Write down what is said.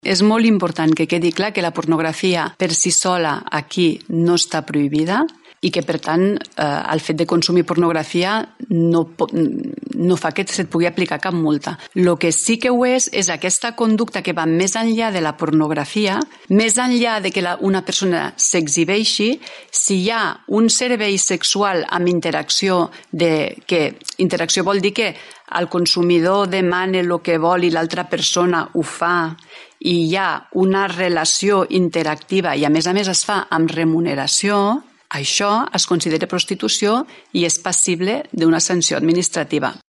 És molt important que quedi clar que la pornografia per si sola aquí no està prohibida i que, per tant, el fet de consumir pornografia no fa que se't pugui aplicar cap multa. El que sí que ho és aquesta conducta que va més enllà de la pornografia, més enllà de que una persona s'exhibeixi, si hi ha un servei sexual amb interacció, que interacció vol dir que el consumidor demana el que vol i l'altra persona ho fa, i hi ha una relació interactiva i a més es fa amb remuneració, això es considera prostitució i és passible d'una sanció administrativa.